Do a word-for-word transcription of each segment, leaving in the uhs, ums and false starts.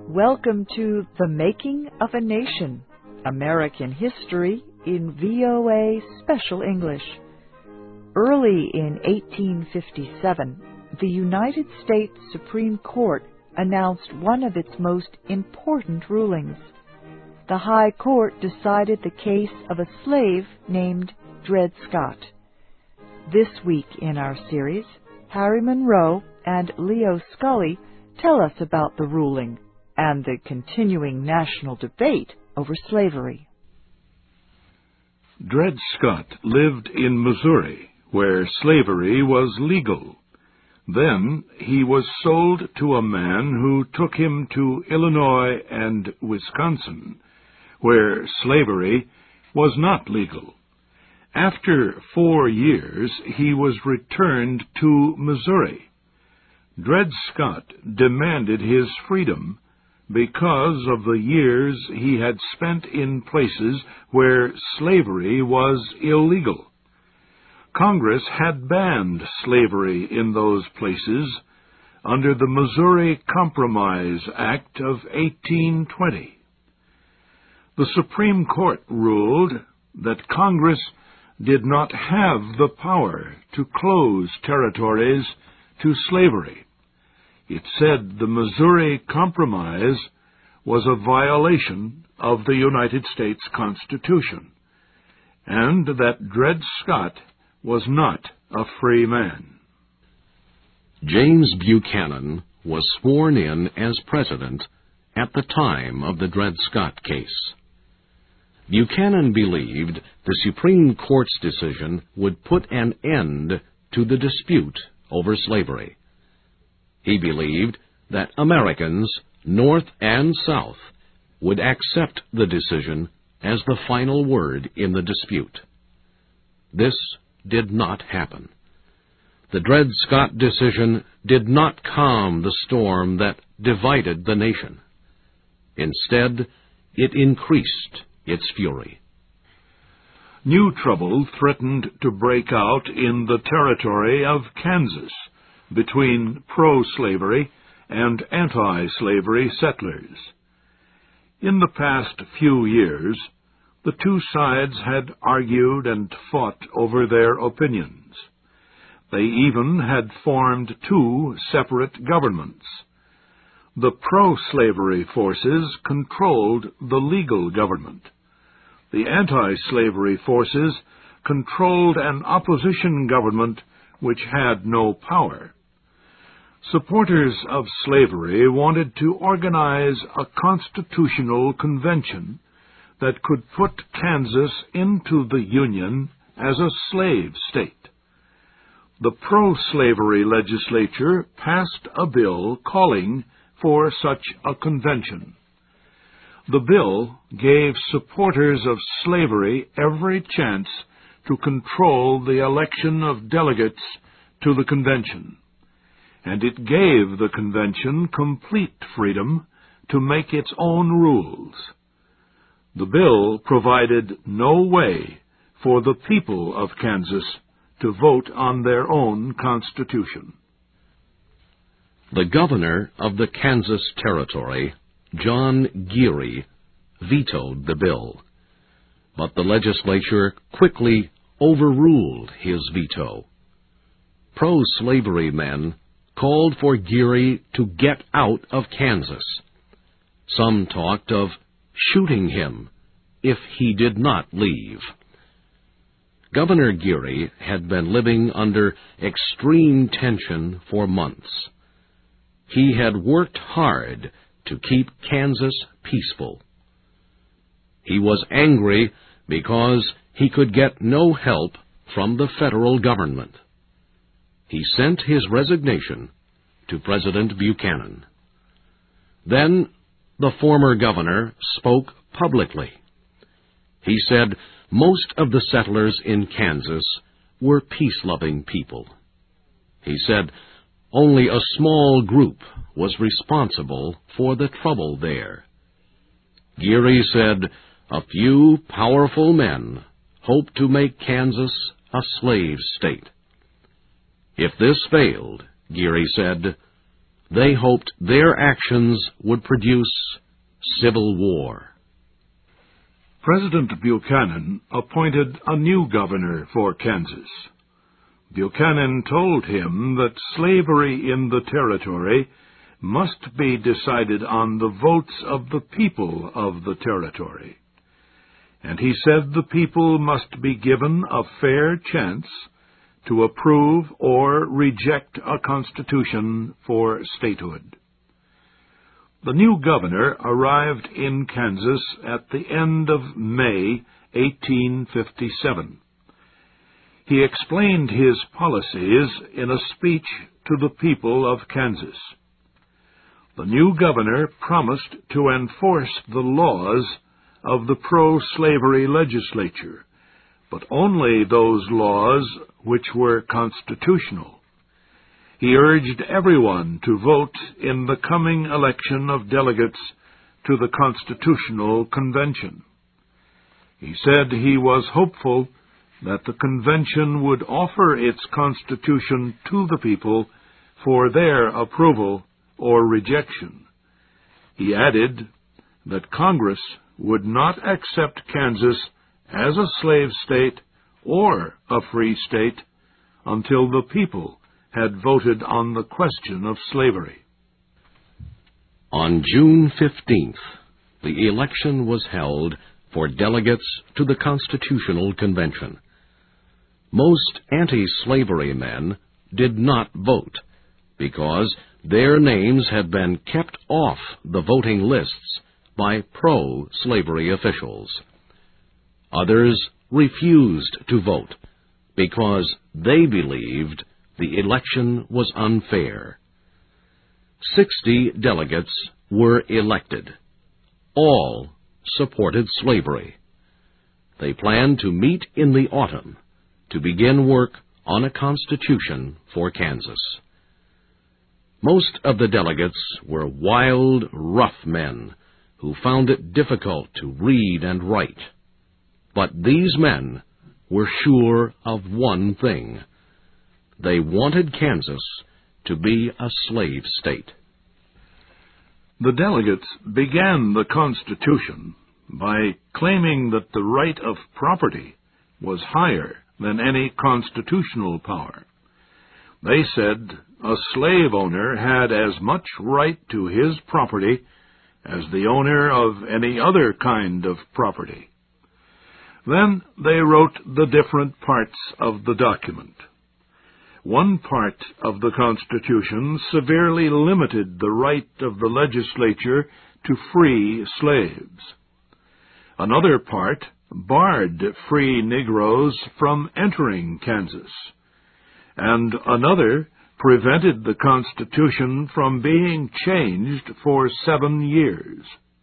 Welcome to The Making of a Nation, American History in V O A Special English. Early in eighteen fifty-seven, the United States Supreme Court announced one of its most important rulings. The High Court decided the case of a slave named Dred Scott. This week in our series, Harry Monroe and Leo Scully tell us about the ruling and the continuing national debate over slavery. Dred Scott lived in Missouri, where slavery was legal. Then he was sold to a man who took him to Illinois and Wisconsin, where slavery was not legal. After four years, he was returned to Missouri. Dred Scott demanded his freedom because of the years he had spent in places where slavery was illegal. Congress had banned slavery in those places under the Missouri Compromise Act of eighteen twenty. The Supreme Court ruled that Congress did not have the power to close territories to slavery. It said the Missouri Compromise was a violation of the United States Constitution, and that Dred Scott was not a free man. James Buchanan was sworn in as president at the time of the Dred Scott case. Buchanan believed the Supreme Court's decision would put an end to the dispute over slavery. He believed that Americans, North and South, would accept the decision as the final word in the dispute. This did not happen. The Dred Scott decision did not calm the storm that divided the nation. Instead, it increased its fury. New trouble threatened to break out in the territory of Kansas between pro-slavery and anti-slavery settlers. In the past few years, the two sides had argued and fought over their opinions. They even had formed two separate governments. The pro-slavery forces controlled the legal government. The anti-slavery forces controlled an opposition government which had no power. Supporters of slavery wanted to organize a constitutional convention that could put Kansas into the Union as a slave state. The pro-slavery legislature passed a bill calling for such a convention. The bill gave supporters of slavery every chance to control the election of delegates to the convention, and it gave the convention complete freedom to make its own rules. The bill provided no way for the people of Kansas to vote on their own constitution. The governor of the Kansas Territory, John Geary, vetoed the bill, but the legislature quickly overruled his veto. Pro-slavery men called for Geary to get out of Kansas. Some talked of shooting him if he did not leave. Governor Geary had been living under extreme tension for months. He had worked hard to keep Kansas peaceful. He was angry because he could get no help from the federal government. He sent his resignation to President Buchanan. Then the former governor spoke publicly. He said most of the settlers in Kansas were peace-loving people. He said only a small group was responsible for the trouble there. Geary said a few powerful men hoped to make Kansas a slave state. If this failed, Geary said, They hoped their actions would produce civil war. President Buchanan appointed a new governor for Kansas. Buchanan told him that slavery in the territory must be decided on the votes of the people of the territory. And he said the people must be given a fair chance to approve or reject a constitution for statehood. The new governor arrived in Kansas at the end of May eighteen fifty-seven. He explained his policies in a speech to the people of Kansas. The new governor promised to enforce the laws of the pro-slavery legislature, but only those laws which were constitutional. He urged everyone to vote in the coming election of delegates to the Constitutional Convention. He said he was hopeful that the convention would offer its constitution to the people for their approval or rejection. He added that Congress would not accept Kansas as a slave state or a free state until the people had voted on the question of slavery. On June fifteenth, the election was held for delegates to the Constitutional Convention. Most anti-slavery men did not vote because their names had been kept off the voting lists by pro-slavery officials. Others refused to vote because they believed the election was unfair. Sixty delegates were elected. All supported slavery. They planned to meet in the autumn to begin work on a constitution for Kansas. Most of the delegates were wild, rough men who found it difficult to read and write. But these men were sure of one thing. They wanted Kansas to be a slave state. The delegates began the Constitution by claiming that the right of property was higher than any constitutional power. They said a slave owner had as much right to his property as the owner of any other kind of property. Then they wrote the different parts of the document. One part of the Constitution severely limited the right of the legislature to free slaves. Another part barred free Negroes from entering Kansas, and another prevented the Constitution from being changed for seven years.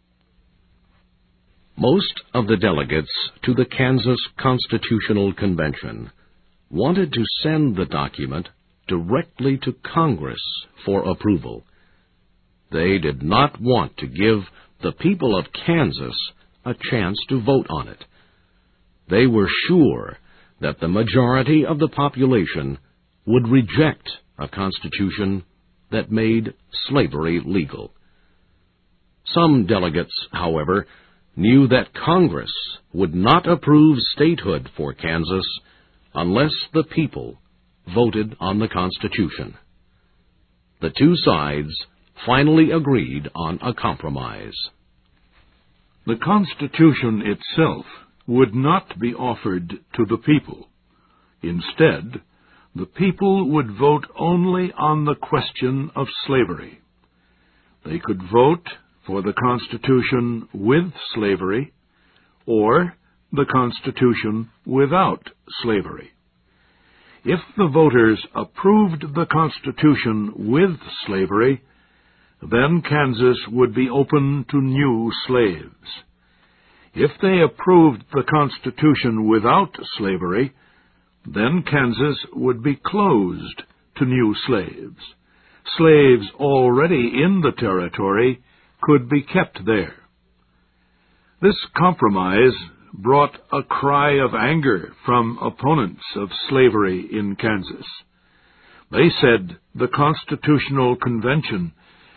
Most of the delegates to the Kansas Constitutional Convention wanted to send the document directly to Congress for approval. They did not want to give the people of Kansas a chance to vote on it. They were sure that the majority of the population would reject a constitution that made slavery legal. Some delegates, however, knew that Congress would not approve statehood for Kansas unless the people voted on the Constitution. The two sides finally agreed on a compromise. The Constitution itself would not be offered to the people. Instead, the people would vote only on the question of slavery. They could vote for the Constitution with slavery or the Constitution without slavery. If the voters approved the Constitution with slavery, then Kansas would be open to new slaves. If they approved the Constitution without slavery, then Kansas would be closed to new slaves. Slaves already in the territory could be kept there. This compromise brought a cry of anger from opponents of slavery in Kansas. They said the Constitutional Convention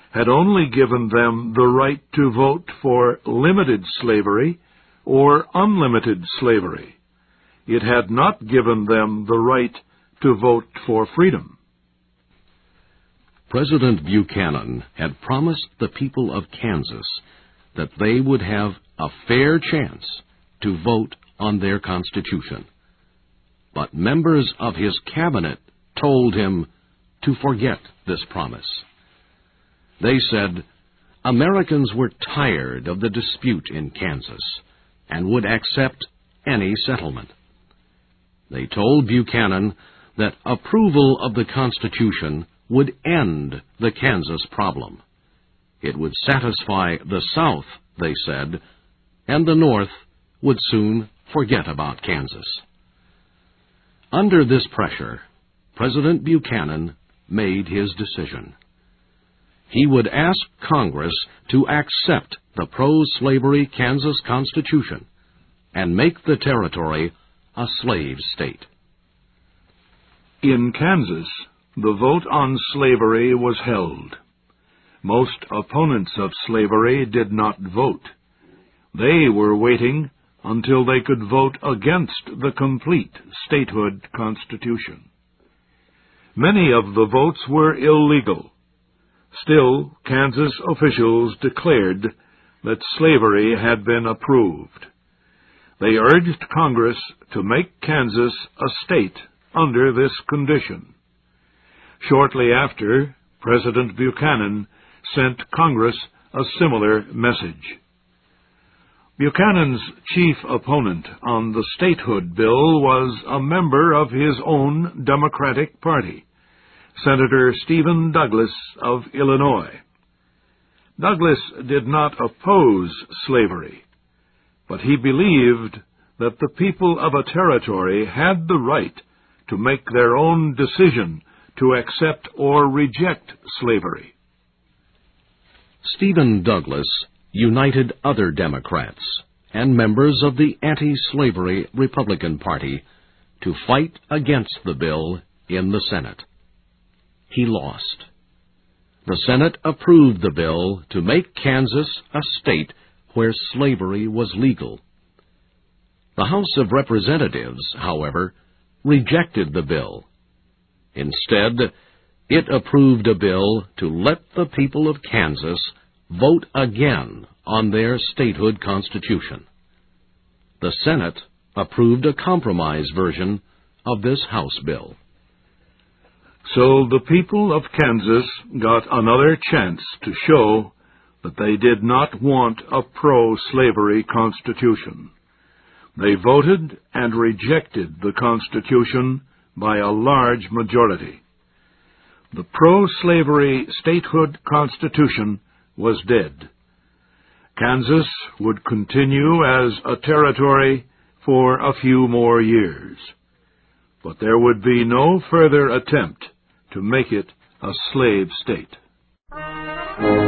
had only given them the right to vote for limited slavery or unlimited slavery. It had not given them the right to vote for freedom. President Buchanan had promised the people of Kansas that they would have a fair chance to vote on their Constitution. But members of his cabinet told him to forget this promise. They said Americans were tired of the dispute in Kansas and would accept any settlement. They told Buchanan that approval of the Constitution would end the Kansas problem. It would satisfy the South, they said, and the North would soon forget about Kansas. Under this pressure, President Buchanan made his decision. He would ask Congress to accept the pro-slavery Kansas Constitution and make the territory a slave state. In Kansas, the vote on slavery was held. Most opponents of slavery did not vote. They were waiting until they could vote against the complete statehood constitution. Many of the votes were illegal. Still, Kansas officials declared that slavery had been approved. They urged Congress to make Kansas a state under this condition. Shortly after, President Buchanan sent Congress a similar message. Buchanan's chief opponent on the statehood bill was a member of his own Democratic Party, Senator Stephen Douglas of Illinois. Douglas did not oppose slavery, but he believed that the people of a territory had the right to make their own decision to accept or reject slavery. Stephen Douglas united other Democrats and members of the anti-slavery Republican Party to fight against the bill in the Senate. He lost. The Senate approved the bill to make Kansas a state where slavery was legal. The House of Representatives, however, rejected the bill. Instead, it approved a bill to let the people of Kansas vote again on their statehood constitution. The Senate approved a compromise version of this House bill. So the people of Kansas got another chance to show that they did not want a pro-slavery constitution. They voted and rejected the Constitution by a large majority. The pro-slavery statehood constitution was dead. Kansas would continue as a territory for a few more years, but there would be no further attempt to make it a slave state.